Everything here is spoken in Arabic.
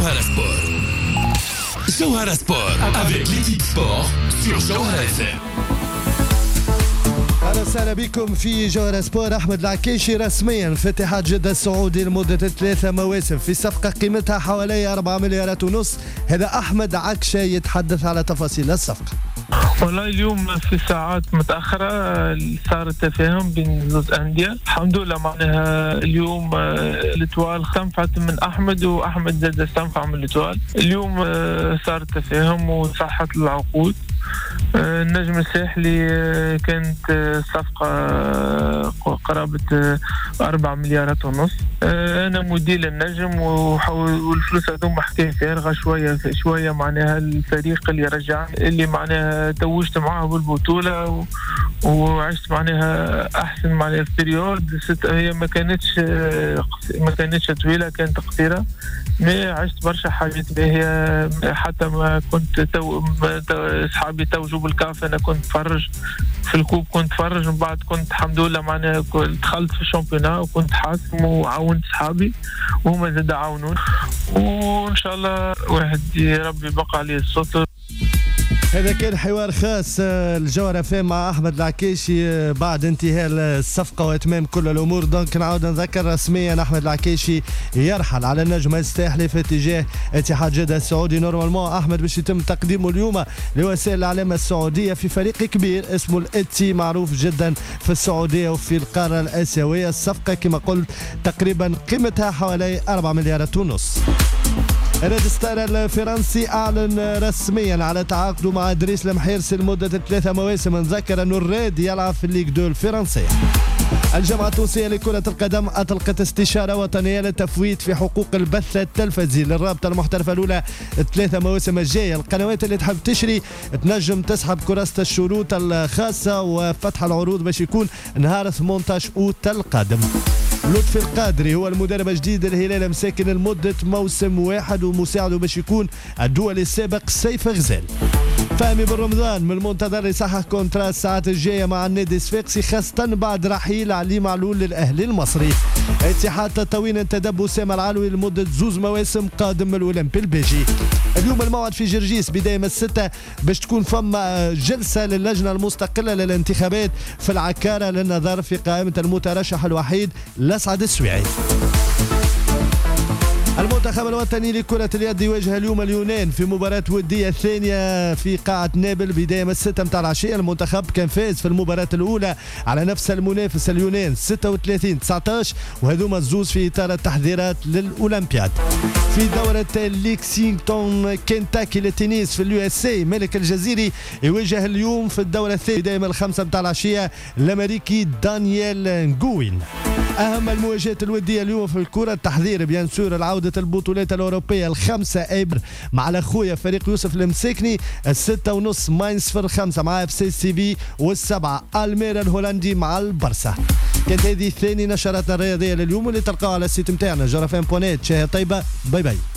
Jawhara Sport. Jawhara Sport avec l'équipe sport sur Jawhara FM. أهلا وسهلا بكم في جوهرة سبور. أحمد العكيشي رسميا في اتحاد جدة السعودي لمدة 3 مواسم في صفقة قيمتها حوالي 4 مليارات ونص. هذا أحمد عكشة يتحدث على تفاصيل الصفقة. والله اليوم في ساعات متأخرة صار التفاهم بين زوج أندية. الحمد لله معناها اليوم الاتوال استنفعت من أحمد وأحمد زاد استنفع من الاتوال. اليوم صار التفاهم وصحت العقود. النجم الساحلي كانت صفقة قرابة 4 مليارات ونص. أنا مدير النجم والفلوس هذوما حكاية فارغة شوية معناها الفريق اللي رجع اللي معناها توجت معاه بالبطولة وعشت معناها أحسن معناها في بريود. هي ما كانتش طويلة، كانت قصيرة، ما عشت برشا حاجات باهية. حتى ما كنت أصحابي توجوا بالكاف، أنا كنت فرج في الكوب، كنت فرج من بعد كنت الحمد لله معناها دخلت في الشامبيونات وكنت حاسم وعاونت صحابي وهما زاد عاونون، وإن شاء الله واحد ربي بقى عليه الستر. هذا كان حوار خاص الجوهرة فهم مع أحمد العكيشي بعد انتهاء الصفقة وإتمام كل الأمور. دونك نعود نذكر رسميا أحمد العكيشي يرحل على النجم الساحلي في اتجاه اتحاد جدة السعودي. نورمالمون أحمد باش يتم تقديمه اليوم لوسائل الإعلام السعودية في فريق كبير اسمه الإتسي، معروف جدا في السعودية وفي القارة الآسيوية. الصفقة كما قلت تقريبا قيمتها حوالي 4 مليارات ونص. ريد ستار الفرنسي أعلن رسميا على تعاقده مع إدريس المحيرسي لمدة 3 مواسم. نذكر أنه الريد يلعب في الليغ 2 الفرنسية. الجامعة التونسية لكرة القدم أطلقت استشارة وطنية للتفويت في حقوق البث التلفزي للرابطة المحترفة الأولى 3 مواسم الجاية. القنوات اللي تحب تشري تنجم تسحب كراسة الشروط الخاصة وفتح العروض باش يكون نهار 18 أوت القادم. لطفي القادري هو المدرب الجديد للهلال مساكن لمدة موسم واحد ومساعده باش يكون الدولي السابق سيف غزال. فهمي بن رمضان من المنتظر يصحح كونترا الساعات الجاية مع النادي الصفاقسي خاصة بعد رحيل علي معلول للأهلي المصري. اتحاد تطاوين انتدب وسام العلوي لمدة 2 مواسم قادم من الأولمبي البيجي. اليوم الموعد في جرجيس بداية من 6 باش تكون فما جلسة للجنة المستقلة للانتخابات في العكارة للنظر في قائمة المترشح الوحيد لسعد السويعي. المنتخب الوطني لكرة اليد يواجه اليوم اليونان في مباراة ودية ثانية في قاعة نابل بداية من 6 متاع العشية. المنتخب كان فاز في المباراة الأولى على نفس المنافس اليونان 36-19 وهذوما الزوز في إطار التحضيرات للأولمبياد. في دورة ليكسينغتون كنتاكي للتنس في اليو اس اي ملك الجزيري يواجه اليوم في الدورة الثانية بداية من 5 متاع العشية الأمريكي دانييل نغوين. أهم المواجهات الودية اليوم في الكرة التحضير بيان سور العودة البطولات الأوروبية 5 أبريل مع الأخويا فريق يوسف المساكني 6:30 ماينز 05 مع اف سي سي بي و7 الميرا الهولندي مع البرسا. كانت هذه ثاني نشراتنا الرياضية لليوم اللي تلقاها على السيت متاعنا جرفان.net. شهر طيبة، باي باي.